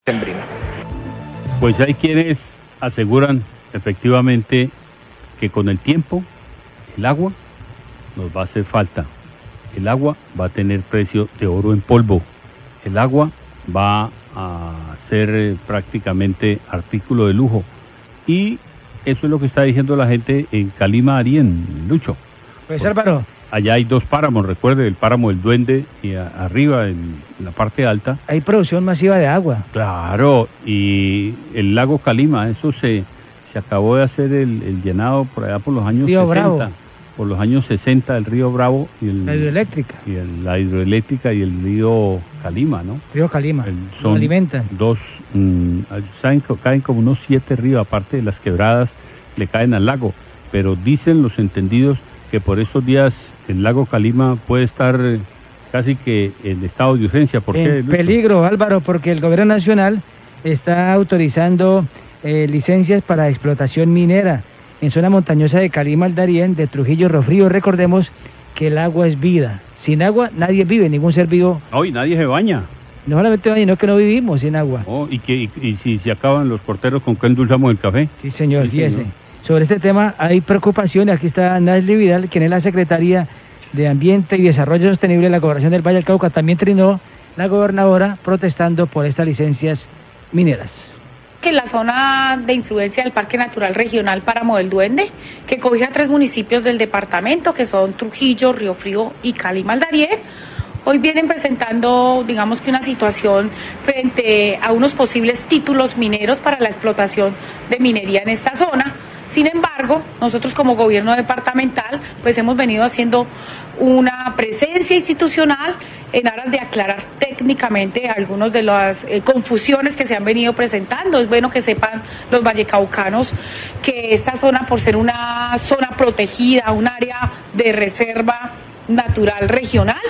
sembrina. Pues hay quienes aseguran efectivamente que con el tiempo el agua nos va a hacer falta. El agua va a tener precio de oro en polvo. El agua va a ser prácticamente artículo de lujo. Y eso es lo que está diciendo la gente en Calima, Arién, Lucho. Pues Álvaro, allá hay dos páramos, recuerde, el páramo del Duende y arriba en la parte alta. hay producción masiva de agua. Claro, y el lago Calima, eso se acabó de hacer el llenado por allá por los años Río 60. Bravo. Por los años 60 el río Bravo y La hidroeléctrica. la hidroeléctrica y el río Calima, ¿no? Río Calima, Son lo alimentan. dos, saben que caen como unos 7 ríos, aparte de las quebradas, le caen al lago, pero dicen los entendidos que por estos días el lago Calima puede estar casi que en estado de urgencia. ¿Por qué, En Lucho? peligro, Álvaro, porque el gobierno nacional está autorizando licencias para explotación minera en zona montañosa de Calima, al Darién, de Trujillo, Río Frío. Recordemos que el agua es vida. Sin agua nadie vive, ningún ser vivo. No, y nadie se baña. No solamente sino que no vivimos sin agua. Oh, y si se acaban los porteros, ¿con qué endulzamos el café? Sí, señor, Sí, fíjese. señor. Sobre este tema hay preocupación. Aquí está Nasli Vidal, quien es la secretaria de Ambiente y Desarrollo Sostenible de la Gobernación del Valle del Cauca. También trinó la gobernadora protestando por estas licencias mineras. Que la zona de influencia del Parque Natural Regional Páramo del Duende, que cobija 3 municipios del departamento, que son Trujillo, Río Frío y Calima, al Darién, hoy vienen presentando, digamos que una situación frente a unos posibles títulos mineros para la explotación de minería en esta zona. Sin embargo, nosotros como gobierno departamental, pues hemos venido haciendo una presencia institucional en aras de aclarar técnicamente algunas de las confusiones que se han venido presentando. Es bueno que sepan los vallecaucanos que esta zona, por ser una zona protegida, un área de reserva natural regional,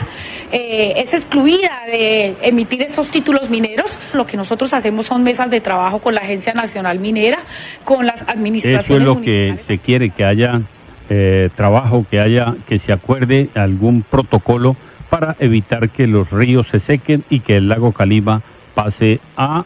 es excluida de emitir estos títulos mineros. Lo que nosotros hacemos son mesas de trabajo con la Agencia Nacional Minera, con las administraciones Eso es lo que municipales. se quiere, que haya trabajo, que se acuerde algún protocolo para evitar que los ríos se sequen y que el lago Calima pase a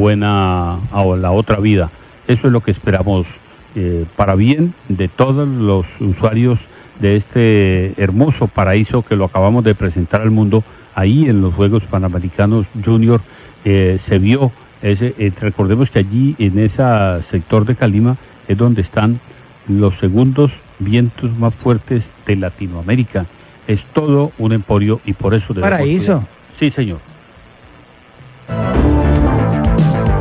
la otra vida. Eso es lo que esperamos para bien de todos los usuarios de este hermoso paraíso que lo acabamos de presentar al mundo ahí en los Juegos Panamericanos Junior. Se vio recordemos que allí en ese sector de Calima es donde están los segundos vientos más fuertes de Latinoamérica. Es todo un emporio y por eso debemos Paraíso. cuidar. Sí, señor.